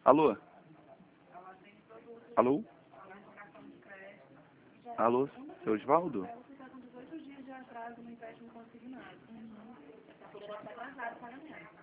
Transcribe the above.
Alô? Alô? Alô, seu Osvaldo? Você está com 18 dias de atraso no empréstimo consignado. Está atrasado o pagamento.